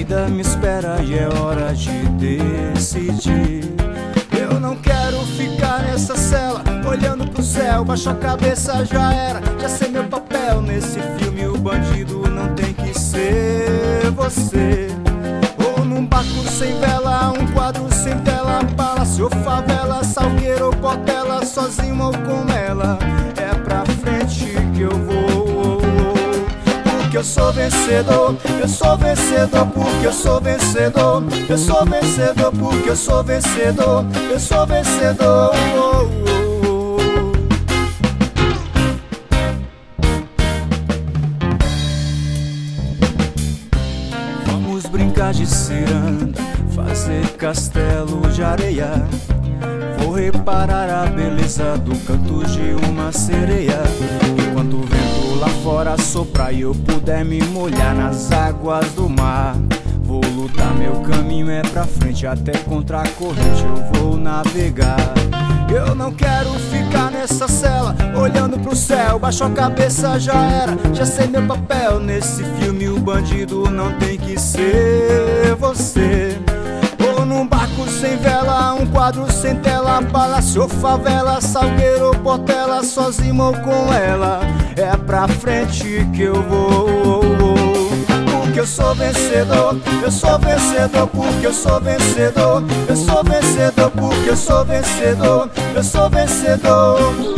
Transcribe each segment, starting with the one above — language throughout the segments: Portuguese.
vida me espera e é hora de decidir. Eu não quero ficar nessa cela, olhando pro céu, baixo a cabeça, já era. Já sei meu papel nesse filme, o bandido não tem que ser você. Ou num barco sem vela, um quadro sem tela, palácio ou favela, salgueiro ou portela, sozinho ou com ela, é pra frente que eu vou. Porque eu sou vencedor, eu sou vencedor, porque eu sou vencedor, eu sou vencedor, porque eu sou vencedor, eu sou vencedor. Vamos brincar de ciranda, fazer castelo de areia. Vou reparar a beleza do canto de uma sereia. Enquanto o vento lá fora soprar e eu puder me molhar nas águas do mar, vou lutar, meu caminho é pra frente, até contra a corrente eu vou navegar. Eu não quero ficar nessa cela, olhando pro céu, baixo a cabeça, já era. Já sei meu papel nesse filme, o bandido não tem que ser você. Ou num barco sem vela, um quadro sem tela, palácio ou favela, salgueiro ou portela, sozinho ou com ela, é pra frente que eu vou. Porque eu sou vencedor, eu sou vencedor, porque eu sou vencedor, eu sou vencedor, porque eu sou vencedor, eu sou vencedor.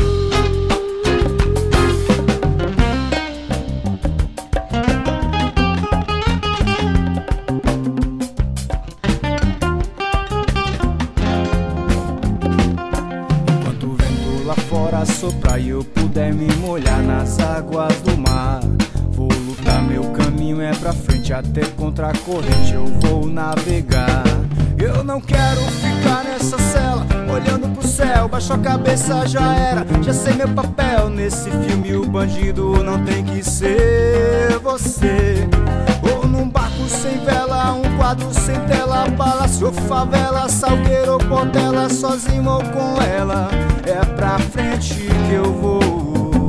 Lá fora soprar e eu puder me molhar nas águas do mar, vou lutar, meu caminho é pra frente, até contra a corrente eu vou navegar. Eu não quero ficar nessa cela, olhando pro céu, baixo a cabeça, já era. Já sei meu papel nesse filme, o bandido não tem que ser você. Ou num barco sem vela, um quadro sem tela, palácio ou favela, salgueiro ou portela, sozinho ou com ela, é pra frente que eu vou.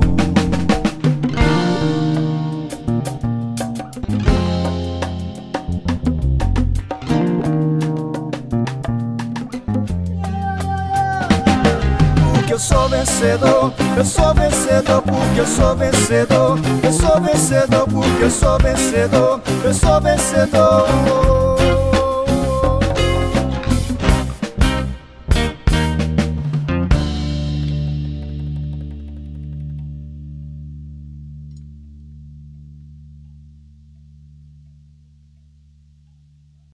Porque eu sou vencedor, eu sou vencedor, porque eu sou vencedor, eu sou vencedor, porque eu sou vencedor, eu sou vencedor.